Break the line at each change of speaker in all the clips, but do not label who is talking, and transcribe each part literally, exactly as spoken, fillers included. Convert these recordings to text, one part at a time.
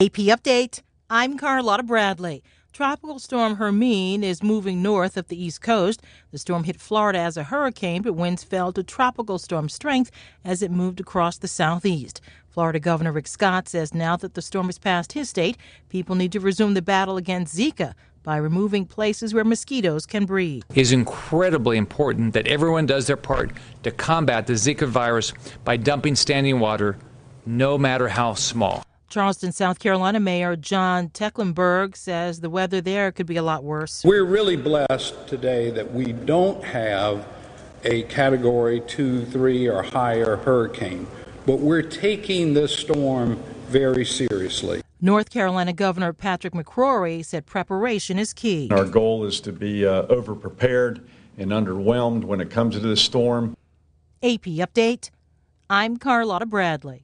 A P Update. I'm Carlotta Bradley. Tropical storm Hermine is moving north of the East Coast. The storm hit Florida as a hurricane, but winds fell to tropical storm strength as it moved across the southeast. Florida Governor Rick Scott says now that the storm has passed his state, people need to resume the battle against Zika by removing places where mosquitoes can breed.
It is incredibly important that everyone does their part to combat the Zika virus by dumping standing water, no matter how small.
Charleston, South Carolina Mayor John Tecklenburg says the weather there could be a lot worse.
We're really blessed today that we don't have a category two, three, or higher hurricane, but we're taking this storm very seriously.
North Carolina Governor Patrick McCrory said preparation is key.
Our goal is to be uh, over-prepared and underwhelmed when it comes to this storm.
A P Update. I'm Carlotta Bradley.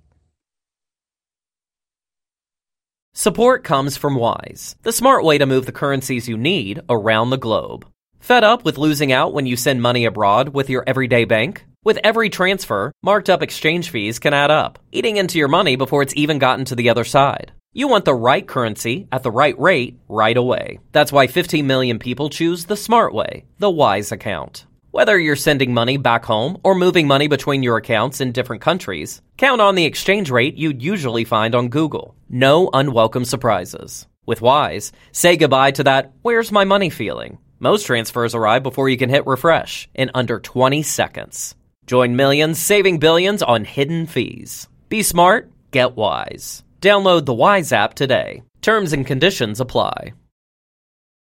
Support comes from Wise, the smart way to move the currencies you need around the globe. Fed up with losing out when you send money abroad with your everyday bank? With every transfer, marked up exchange fees can add up, eating into your money before it's even gotten to the other side. You want the right currency at the right rate right away. That's why fifteen million people choose the smart way, the Wise account. Whether you're sending money back home or moving money between your accounts in different countries, count on the exchange rate you'd usually find on Google. No unwelcome surprises. With Wise, say goodbye to that "where's my money" feeling. Most transfers arrive before you can hit refresh in under twenty seconds. Join millions saving billions on hidden fees. Be smart, get Wise. Download the Wise app today. Terms and conditions apply.